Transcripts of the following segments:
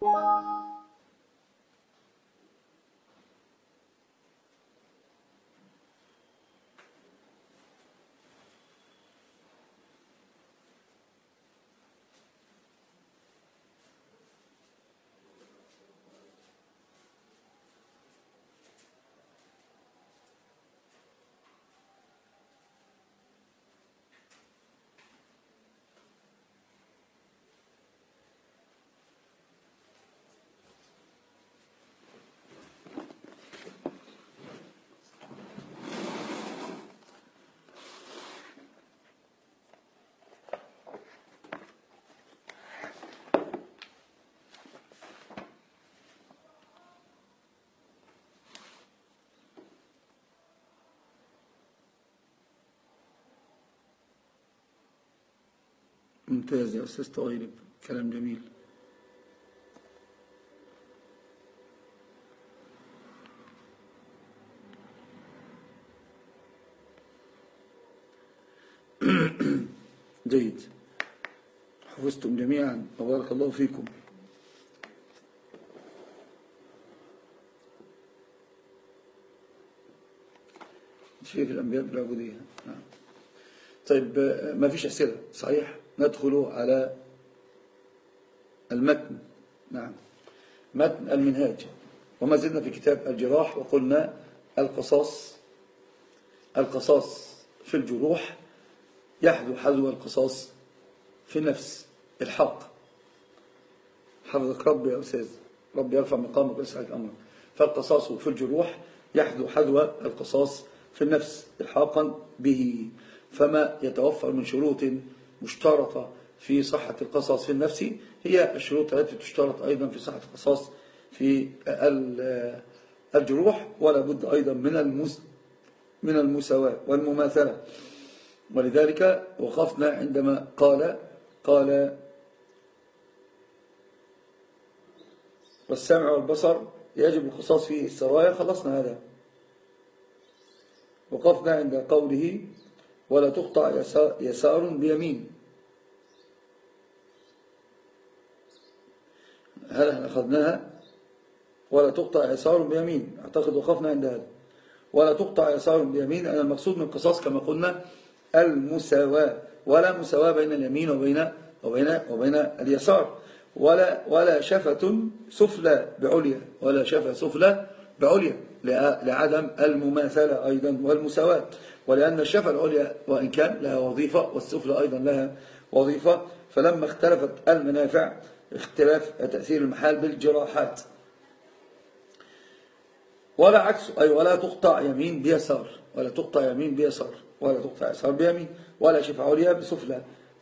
ممتاز يا أستاذ طويلب، كلام جميل. جيد، حفظتم جميعا وبارك الله فيكم. شريف الأنبياء بالعبودية. طيب، ما فيش أسئلة صحيح؟ ندخل على المتن. نعم، متن المنهاج، وما زلنا في كتاب الجراح، وقلنا القصاص في الجروح يحذو حذو القصاص في النفس. الحق، حفظك ربي يا أستاذ، ربي يرفع مقامك ويسعدك أمرك. فالقصاص في الجروح يحذو حذو القصاص في النفس إلحاقا به. فما يتوفر من شروط مشترطة في صحة القصاص في النفس هي الشروط التي تشترط أيضا في صحة القصاص في الجروح، ولا بد أيضا من المساواة والمماثلة. ولذلك وقفنا عندما قال والسمع والبصر يجب القصاص فيه السرايا. خلصنا هذا. وقفنا عند قوله ولا تقطع يسار بيمين. هل احنا أخذناها؟ ولا تقطع يسار بيمين، أعتقد وقفنا عند هذا. ولا تقطع يسار بيمين، أن المقصود من القصاص كما قلنا المساواة، ولا مساواة بين اليمين وبين اليسار. ولا شفة سفلى بعليا، ولا شفة سفلى بعليا، لعدم المماثلة أيضا والمساواة. ولأن الشفة العليا وإن كان لها وظيفة والسفلى أيضا لها وظيفة، فلما اختلفت المنافع اختلاف تأثير المحال بالجراحات. ولا عكس، أي ولا تقطع يمين بيسار، ولا تقطع يمين بيسار، ولا تقطع يسار بيمين، ولا شفة عليا بسفلى.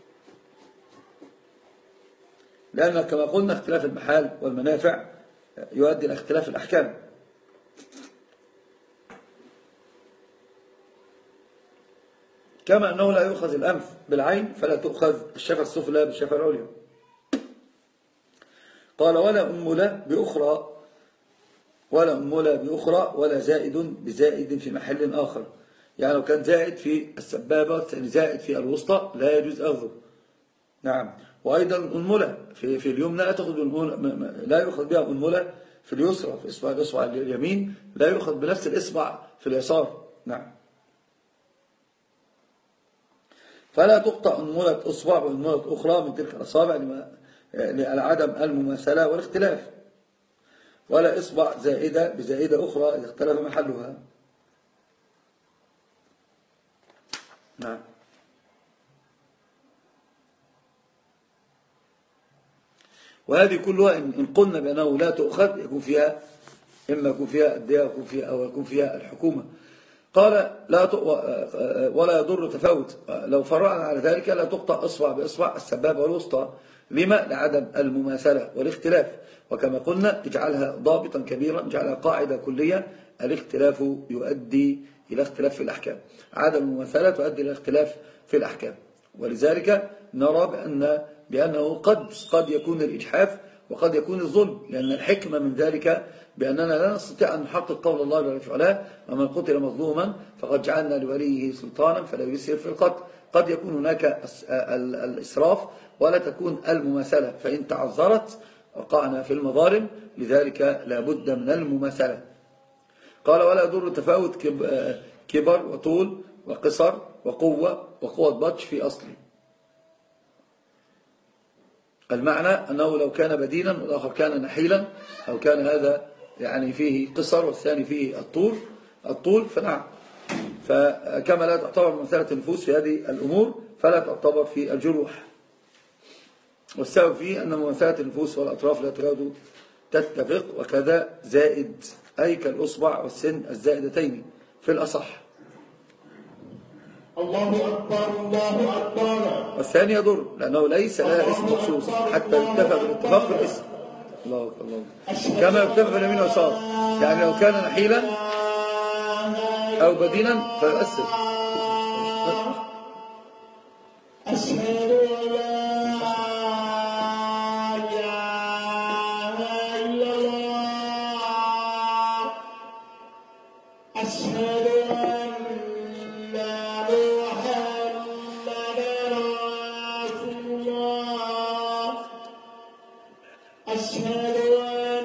لأن كما قلنا اختلاف المحال والمنافع يؤدي إلى اختلاف الأحكام. كما أنه لا يؤخذ الأنف بالعين فلا تؤخذ الشفة السفلى بالشفة العليا. قال ولا أنملة بأخرى ولا زائد بزائد في محل آخر. يعني لو كان زائد في السبابة زائد في الوسطى لا يجوز أخذه. نعم. وأيضا أنملة في اليمنى لا يؤخذ بها أنملة في اليسرى، في الإصبع اليمين لا يؤخذ بنفس الإصبع في اليسار. نعم. فلا تقطع أنملة أصبع وأنملة أخرى من تلك الأصابع لعدم المماثلة والاختلاف. ولا إصبع زائدة بزائدة أخرى إذا اختلف محلها. نعم. وهذه كلها إن قلنا بأنه لا تؤخذ يكون فيها إما يكون فيها الدية أو يكون فيها الحكومة. قال ولا يضر تفاوت. لو فرعنا على ذلك لا تقطع إصبع بإصبع السبابة والوسطى. لما؟ لعدم المماثلة والاختلاف. وكما قلنا اجعلها ضابطا كبيرا، اجعلها قاعدة كلية: الاختلاف يؤدي إلى اختلاف في الأحكام، عدم المماثلة تؤدي إلى اختلاف في الأحكام. ولذلك نرى بأنه قد يكون الإجحاف وقد يكون الظلم، لأن الحكمة من ذلك بأننا لا نستطيع أن نحقق قول الله جل وعلا: ومن قتل مظلوما فقد جعلنا لوليه سلطانا فلا يسرف في القتل. قد يكون هناك الإسراف ولا تكون المماثلة، فإن تعذرت وقعنا في المظالم، لذلك لا بد من المماثلة. قال ولا يضر تفاوت كبر وطول وقصر وقوة بطش في أصله. المعنى أنه لو كان بدينا والآخر كان نحيلا، أو كان هذا يعني فيه قصر والثاني فيه الطول فنعم، فكما لا تعتبر مماثلة النفوس في هذه الأمور فلا تعتبر في الجروح. والسبب فيه أن مماثلة النفوس والأطراف لا تكاد تتفق، وكذا زائد أي كالأصبع والسن الزائدتين في الأصح. الله أكبر الله أكبر. والثاني يضر لأنه ليس لها اسم مخصوص حتى يتفق بالاتفاق في الاسم. الله أكبر كما يتفق اليمين واليسار، يعني لو كان نحيلا أو بدينا فيؤثر. أشهد أن لا إله إلا الله. أشهد أن محمدا رسول الله. أشهد أن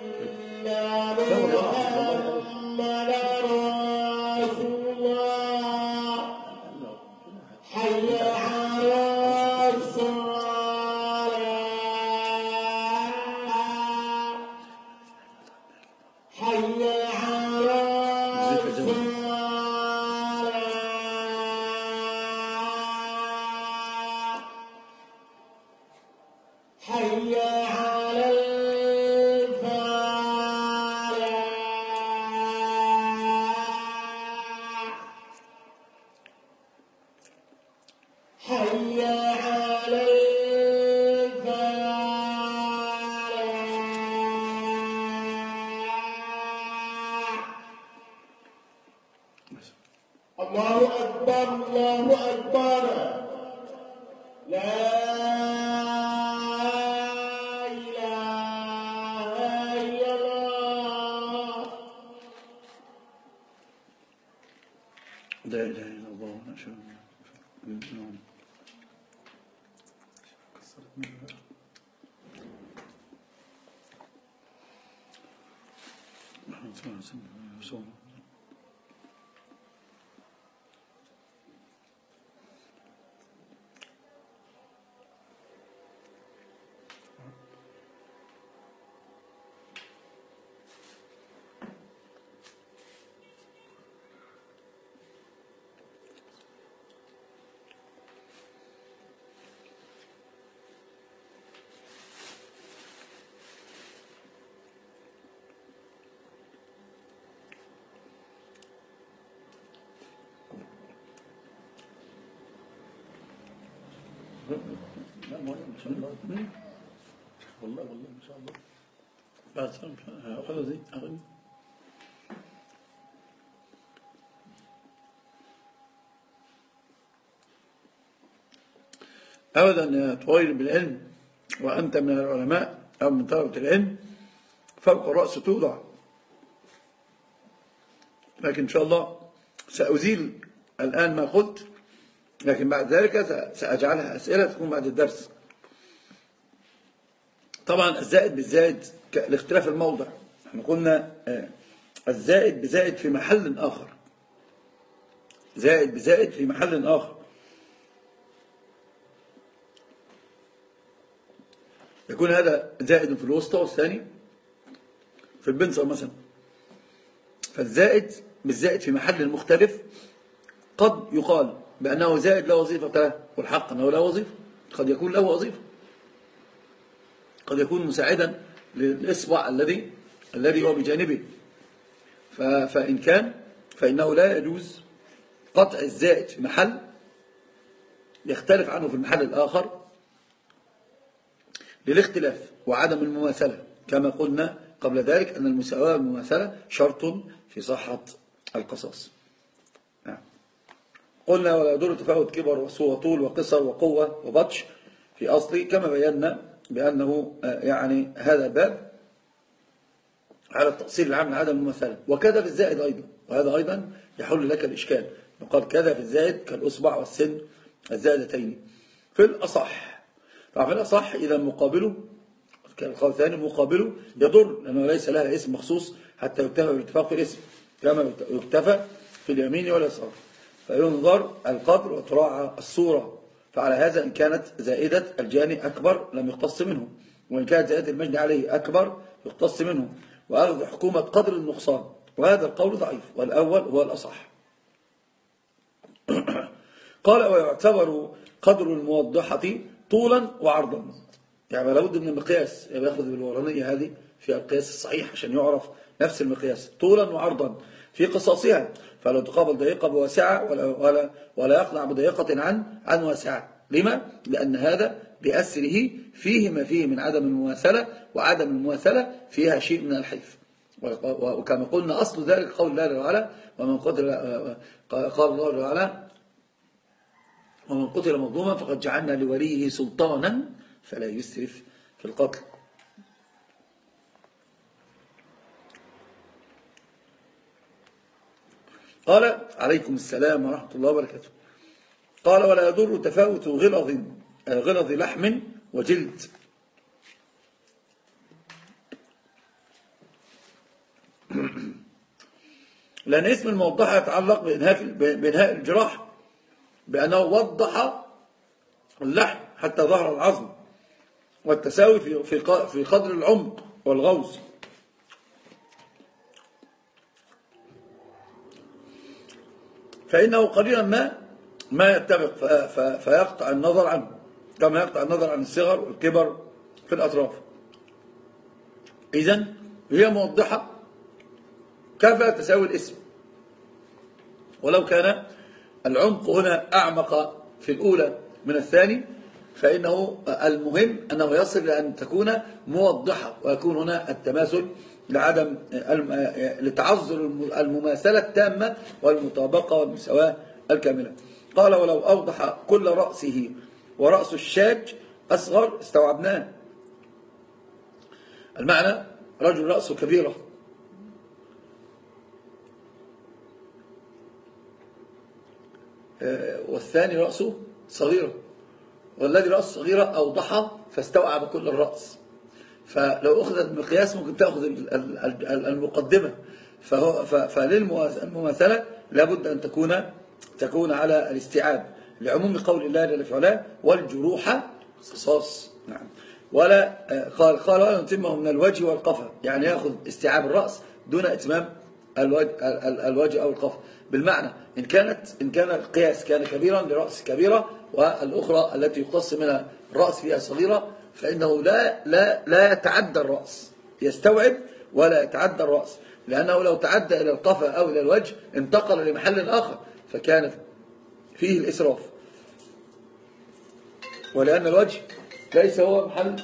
محمدا رسول الله. حي على الصلاة. حي على الصلاة. حي على الفلاح. حي على الفلاح. الله أكبر الله أكبر. لا إله إلا الله. لا إله إلا الله أشهد أن لا ما شاء الله والله ما شاء الله. بعد أخذ زي أخذ أبدا يا طويل بالعلم، وأنت من العلماء أو من طلبة العلم، فوق الرأس توضع. لكن إن شاء الله سأزيل الآن ما قلت، لكن بعد ذلك سأجعلها أسئلة تكون بعد الدرس. طبعا الزائد بالزائد لاختلاف الموضع، احنا قلنا الزائد بزائد في محل آخر، زائد بزائد في محل آخر. يكون هذا زائد في الوسطى والثاني في البنصر مثلا. فالزائد بالزائد في محل مختلف قد يقال بأنه زائد لا وظيفة له، والحق أنه لا وظيفة. قد يكون له وظيفة، قد يكون مساعدا للإصبع الذي هو بجانبه. فإن كان فإنه لا يجوز قطع الزائد في محل يختلف عنه في المحل الآخر للاختلاف وعدم المماثلة، كما قلنا قبل ذلك أن المساواة والمماثلة شرط في صحة القصاص. قلنا ولا يضر تفاوت كبر وطول وقصر وقوة وبطش في أصله، كما بينا بأنه يعني هذا الباب على التأصيل العام لعدم المماثلة. وكذا في الزائد أيضا، وهذا أيضا يحل لك الإشكال، يقال كذا في الزائد كالأصبع والسن الزائدتين في الأصح. طبعا في الأصح إذا مقابله القول الثاني مقابله يضر، لأنه ليس لها اسم مخصوص حتى يكتفى بالاتفاق في الاسم، كما يكتفى في اليمين واليسار. فينظر القدر وتراعى الصورة. فعلى هذا إن كانت زائدة الجاني أكبر لم يقتص منه، وإن كانت زائدة المجني عليه أكبر يقتص منه، وأخذ حكومة قدر النقصان. وهذا القول ضعيف، والأول هو الأصح. قال ويعتبر قدر الموضحة طولا وعرضا. يعني لابد من المقياس، ياخذ بالورانية هذه في القياس الصحيح عشان يعرف نفس المقياس طولا وعرضا في قصاصها، فلا تقابل ضيقة بواسعة ولا يقنع بضيقة عن واسعة. لما؟ لأن هذا بأسره فيه ما فيه من عدم المماثلة، وعدم المماثلة فيها شيء من الحيف. وكما قلنا أصل ذلك قول الله تعالى ومن قتل، قال الله تعالى ومن قتل مظلوما فقد جعلنا لوليه سلطانا فلا يسرف في القتل. قال عليكم السلام ورحمة الله وبركاته. قال ولا يضر تفاوت غلظ لحم وجلد. لأن اسم الموضحة يتعلق بإنهاء الجراح، بأنه وضح اللحم حتى ظهر العظم، والتساوي في قدر العمق والغوص. فإنه قليلا ما يتفق فيقطع النظر عنه، كما يقطع النظر عن الصغر والكبر في الأطراف. إذن هي موضحة كفى تساوي الاسم، ولو كان العمق هنا أعمق في الأولى من الثاني، فإنه المهم أنه يصل لأن تكون موضحة، ويكون هنا التماثل لتعذر المماثلة التامة والمطابقة والمساواة الكاملة. قال ولو أوضح كل رأسه ورأس الشاج أصغر استوعبناه. المعنى رجل رأسه كبيرة والثاني رأسه صغيرة، والذي رأسه صغيرة أوضحها فاستوعب كل الرأس. فلو أخذت بمقياس ممكن تأخذ المقدمة. فللمماثلة لابد أن تكون على الاستيعاب، لعموم قول الله جل في علاه والجروح قصاص. نعم. ولا قال ولا نتمه من الوجه والقفا، يعني يأخذ استيعاب الرأس دون إتمام الوجه أو القفا. بالمعنى إن كان القياس كان كبيرا لرأس كبيرة، والأخرى التي يقتص منها الرأس فيها صغيرة، فإنه لا يتعدى الرأس، يستوعب ولا يتعدى الرأس، لأنه لو تعدى إلى القفا أو إلى الوجه انتقل لمحل آخر فكان فيه الإسراف. ولأن الوجه ليس هو محل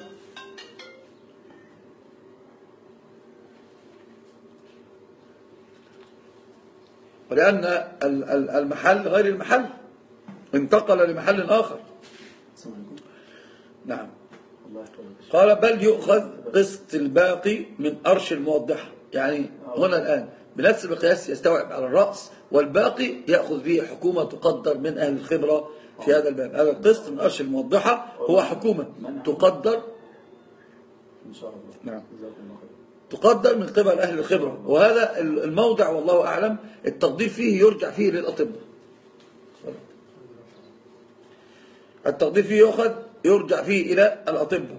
ولأن المحل غير المحل انتقل لمحل آخر. نعم. قال بل يؤخذ قسط الباقي من أرش الموضحة. يعني هنا الآن بنفس المقياس يستوعب على الرأس، والباقي يأخذ به حكومة تقدر من أهل الخبرة في هذا الباب. هذا القسط من أرش الموضحة هو حكومة تقدر إن شاء الله. نعم. تقدر من قبل أهل الخبرة، وهذا الموضع والله أعلم التقدير فيه يرجع فيه للأطباء. التقدير فيه يرجع فيه إلى الأطباء.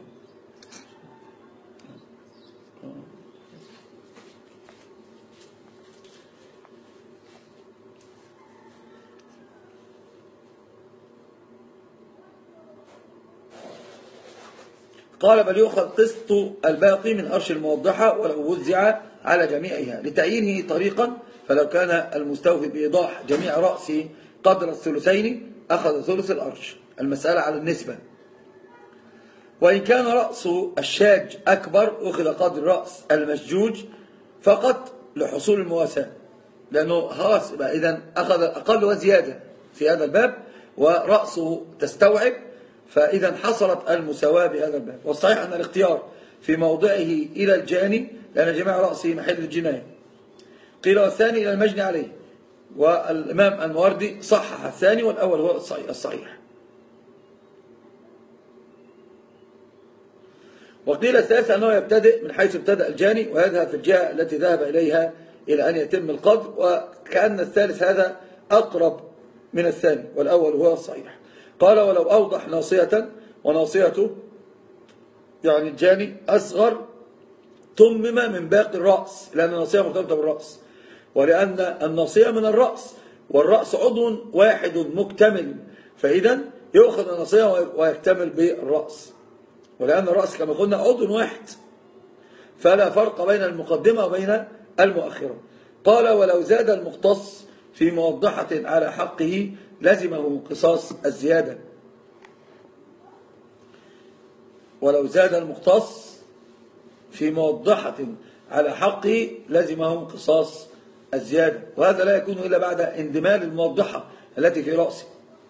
قال بل يؤخذ قسط الباقي من أرش الموضحة ولو وزع على جميعها لتعيينه طريقا، فلو كان المستوفي بإيضاح جميع رأسه قدر الثلثين أخذ ثلث الأرش. المسألة على النسبة. وإن كان رأس الشاج أكبر أخذ قدر رأس المشجوج فقط لحصول المواساة، لأنه خلاص إذن أخذ أقل وزيادة في هذا الباب ورأسه تستوعب، فإذا حصلت المساواة بهذا الباب. والصحيح أن الاختيار في موضعه إلى الجاني، لأن جميع رأسه محل الجناية. قيل والثاني إلى المجني عليه، والإمام الموردي صحح الثاني والأول هو الصحيح. وقيل الثالث أنه يبتدئ من حيث ابتدأ الجاني ويذهب في الجهة التي ذهب إليها إلى أن يتم القذف، وكأن الثالث هذا أقرب من الثاني والأول هو الصحيح. قال ولو أوضح ناصية، وناصيته يعني الجاني أصغر تمم من باقي الرأس، لأن الناصية مرتبطة بالرأس، ولأن الناصية من الرأس والرأس عضو واحد مكتمل، فإذا يؤخذ الناصية ويكتمل بالرأس، ولأن الرأس كما قلنا عضو واحد، فلا فرق بين المقدمة وبين المؤخرة. قال ولو زاد المختص في موضحة على حقه لزمه قصاص الزيادة. ولو زاد المختص في موضحة على حقه لزمه قصاص الزيادة، وهذا لا يكون إلا بعد اندمال الموضحة التي في رأسه.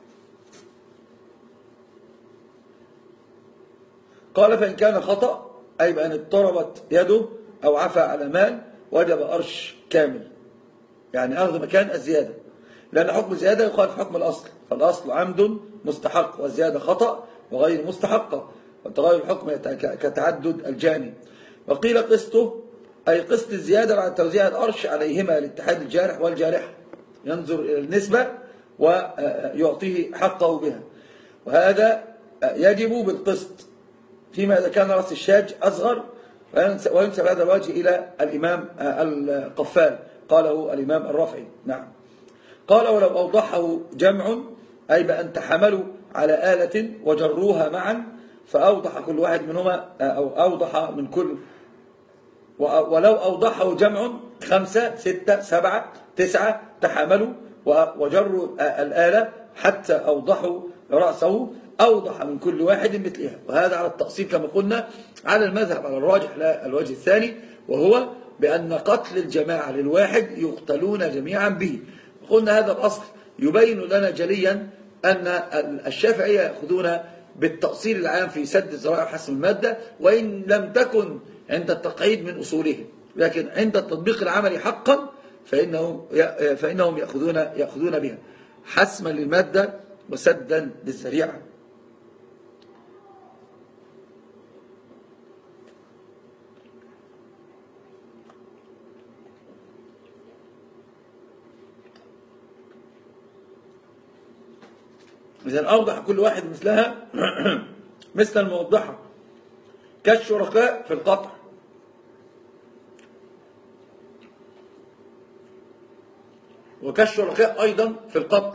قال فإن كان خطأ أي بأن اضطربت يده أو عفى على مال وجب أرش كامل، يعني أخذ مكان الزيادة، لأن حكم الزيادة يخالف حكم الأصل، فالأصل عمد مستحق والزيادة خطأ وغير مستحقة، وتغير الحكم كتعدد الجاني. وقيل قسطه أي قسط الزيادة على توزيع الأرش عليهما لاتحاد الجارح والجارحة، ينظر إلى النسبة ويعطيه حقه بها، وهذا يجب بالقسط فيما إذا كان رأس الشاج أصغر، وينسب هذا الوجه إلى الإمام القفال، قاله الإمام الرافعي. نعم. قال ولو أوضحه جمع أي بأن تحملوا على آلة وجروها معا، فأوضح كل واحد منهما أو أوضح من كل، ولو أوضحه جمع 5 6 7 9 تحملوا وجروا الآلة حتى أوضحوا رأسه، أوضح من كل واحد مثلها، وهذا على التقسيم كما قلنا على المذهب على الراجح لا الوجه الثاني، وهو بأن قتل الجماعة للواحد يقتلون جميعا به. قلنا هذا الأصل يبين لنا جليا أن الشافعية يأخذون بالتأصيل العام في سد الذرائع وحسم المادة، وإن لم تكن عند التقعيد من أصولهم، لكن عند التطبيق العملي حقا فإنهم يأخذون بها حسما للمادة وسدا للذريعة. إذن أوضح كل واحد مثلها مثل الموضحة كالشركاء في القطع، وكالشركاء أيضا في القتل.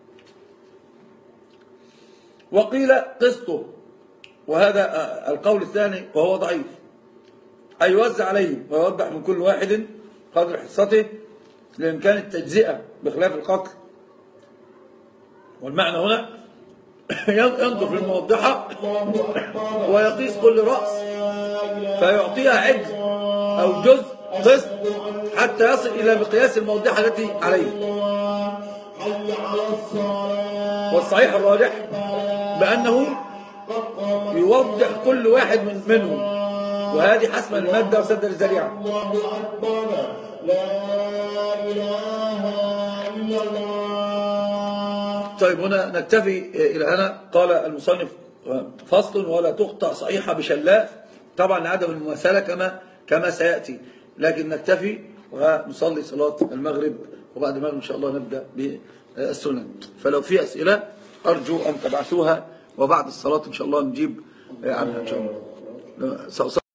وقيل قسطه، وهذا القول الثاني وهو ضعيف، أي يوزع عليهم ويوضح من كل واحد قدر حصته لإمكان التجزئة بخلاف القتل. والمعنى هنا ينظر في الموضحة ويقيس كل رأس فيعطيها عجز أو جزء قسط حتى يصل إلى مقياس الموضحة التي عليه. والصحيح الراجح بأنه يوضح كل واحد منهم، وهذه حسم المادة وسد الذريعة. طيب هنا نكتفي إلى هنا. قال المصنف فصل ولا تقطع صحيحة بشلاء، طبعا لعدم المماثلة كما سيأتي، لكن نكتفي ونصلي صلاة المغرب، وبعد المغرب إن شاء الله نبدأ بالسنن. فلو في أسئلة أرجو أن تبعثوها، وبعد الصلاة إن شاء الله نجيب عنها إن شاء الله.